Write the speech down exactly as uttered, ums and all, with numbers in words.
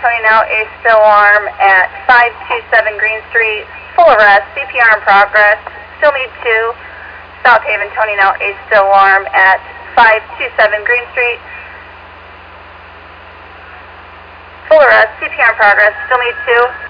Tony now, A still arm at five two seven Green Street, full arrest, C P R in progress, still need two. South Haven Tony now, A still arm at five two seven Green Street, full arrest, C P R in progress, still need two.